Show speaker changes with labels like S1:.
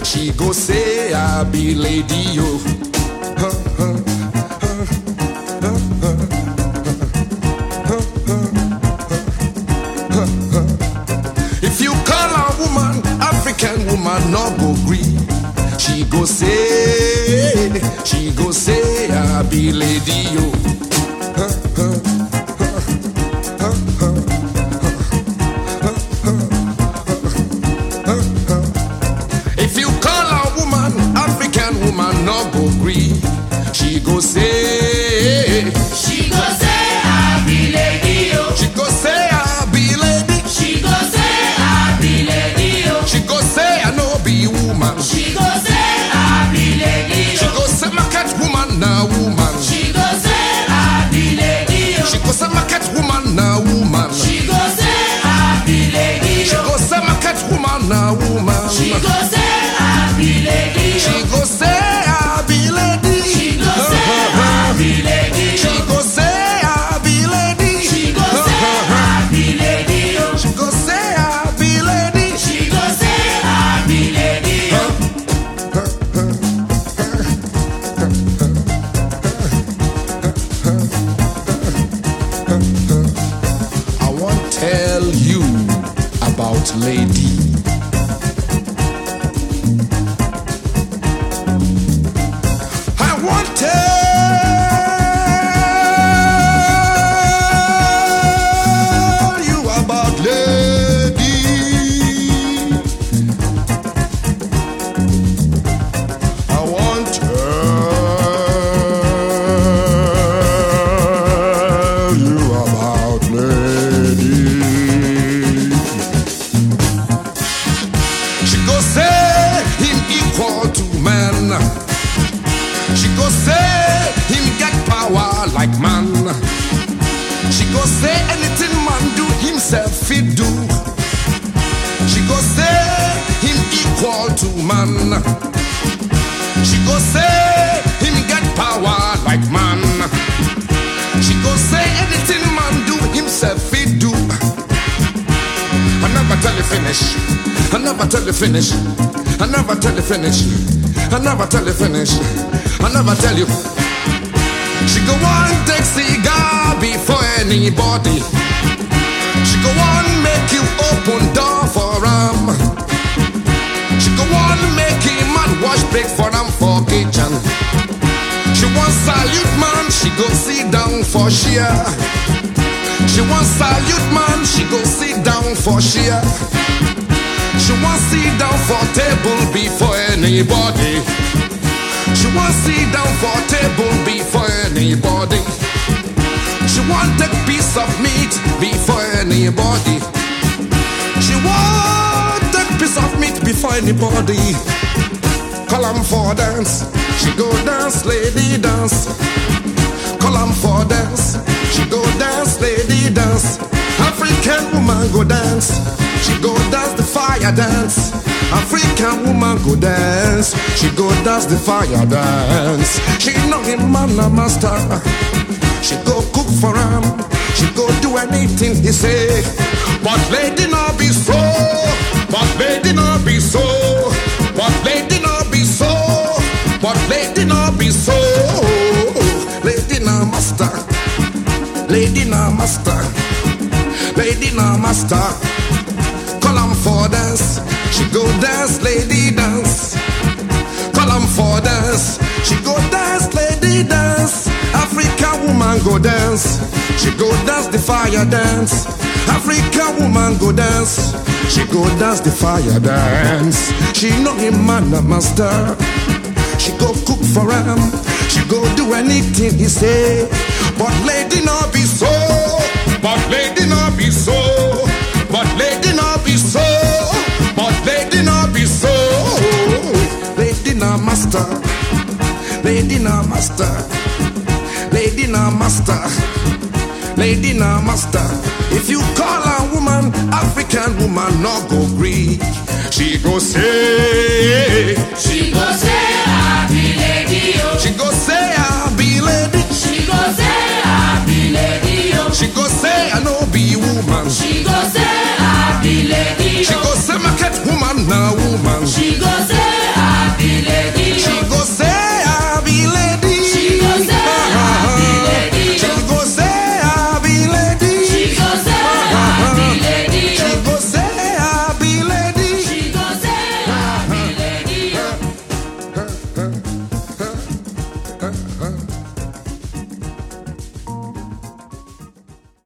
S1: She go say I be lady yo. If you call a woman African woman, no go gree. She go say I be lady yo. If you call a woman African woman, no go gree. She go say
S2: I be lady yo.
S1: She go say I be lady.
S2: She go say I be lady yo.
S1: She go say I no be woman.
S2: She go say I be lady
S1: She
S2: yo.
S1: go say market woman na woman.
S2: She go say I be lady yo.
S1: She go say market woman na woman.
S2: She go say I be lady
S1: She
S2: yo.
S1: go say market woman na woman.
S2: She go say I be lady
S1: She
S2: yo.
S1: go say I be lady.
S2: She go say I be lady
S1: She
S2: yo.
S1: go say I be lady.
S2: She go say I be lady yo.
S1: She go say I be lady.
S2: She go say I be lady yo.
S1: I want tell you about lady. I want tell you about lady. I want tell you about lady. She go say him equal to man. She go say him get power like man. She go say anything man do himself fit do. She go say him equal to man. She go say him get power like man. She go say anything man do himself fit do. I never tell you finish. I never tell you finish. I never tell you finish. I never tell you finish. I never tell you. She go on take cigar before anybody. She go on make you open door for him. She go on make him man wash break for him for kitchen. She want salute man, she go sit down for share. She want salute man, she go sit down for share. She want sit down for table before anybody. She want sit down for table before anybody. She want take piece of meat before anybody. She want take piece of meat before anybody. Call 'em for dance, she go dance, lady dance. Call 'em for dance, she go dance, lady dance. African woman go dance, she go dance the fire dance. African woman go dance, she go dance the fire dance. She know him man a master, she go cook for him, she go do anything he say. But lady not be so, but lady not be so, but lady not be so, but lady not be so. Lady na master, lady na master, lady na master. Call 'em for dance, she go dance, lady dance. Call 'em for dance, she go dance, lady dance. African woman go dance, she go dance the fire dance. African woman go dance, she go dance the fire dance. She know him man a master, she go cook for him, she go do anything he say. But lady not be so, but lady not be so, but lady not be so, but lady not be so. Lady na master, lady na master, lady na master, lady na master. If you call a woman African woman, no go gree. She go say,
S2: She go say I be lady yo.
S1: she go say I be lady.
S2: She go say I be lady yo.
S1: She go say I no be woman.
S2: She go say I be lady